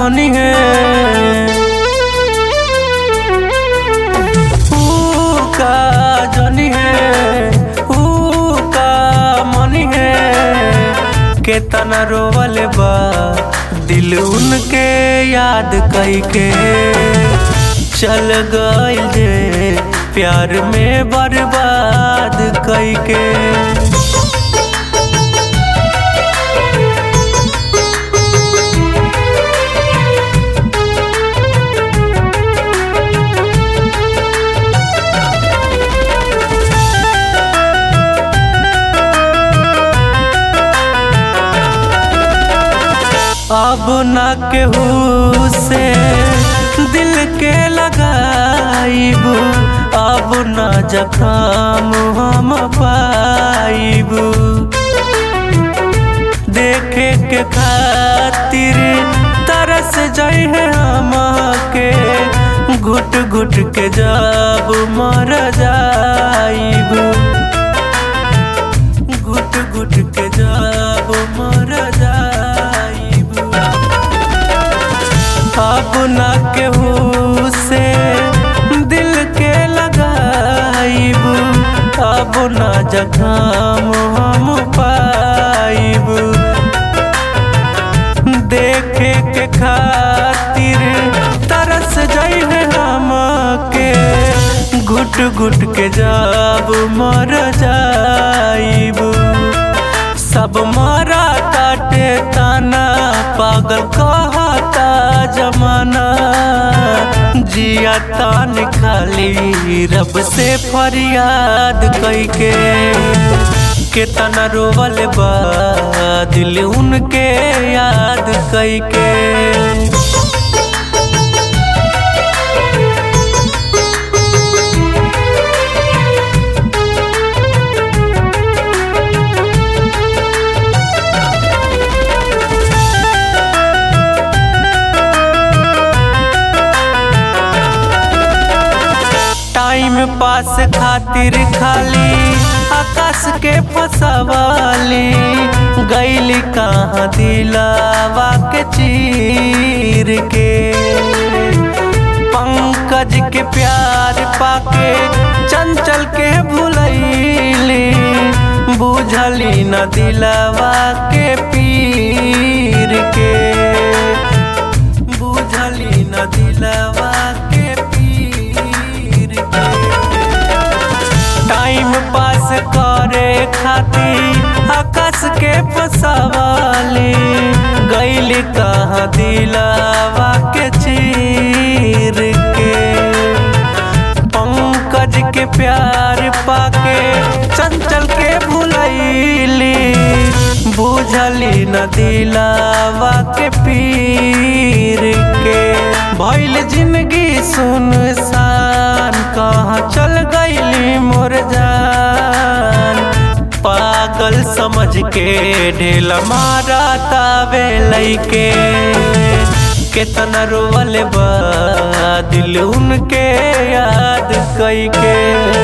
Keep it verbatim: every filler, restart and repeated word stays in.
मनी है ऊ का जनी है ऊ का मनी है केतना रोवल बा दिल उनके याद कई के चल गइल जे प्यार में बर्बाद कई के। अब ना केहू से दिल के लगाइबू अब ना जख्म हम पाइबू देखे के खातिर तरस जाई है हम के घुट घुट के जब मर जाइबू घुट घुट के जब मर जाइबू अब ना केहू से दिल के लगाइबू अब ना जख्म हम पाइबू देखे के खातिर तरस जाई है हम के घुट घुट के जब मर जाइबू सब मरा काटे ताना पागल कहता जमाना जिया तान खाली रब से फरियाद कई के केतना रोवल बा दिल उनके याद कई के। टाइम पास खातिर खाली आकाश के फसवाली गईली कहाँ दिलावा के चीर के पंकज के प्यार पाके चंचल के भुलैली बुझली न दिलावा के पीर के बुझली न दिलावा के टाइम पास करे खातिर आकाश के फसवाली गईली कहाँ दिलावा के चीर के पंकज के प्यार पाके चंचल के भुलैली बुझली न दिलावा के पीर के भइल जिंदगी सुनसान कहाँ चल गईली मोर जान पागल समझ के ढेल मारा तावे लइके केतना रोवल बा दिल उनके याद कई के।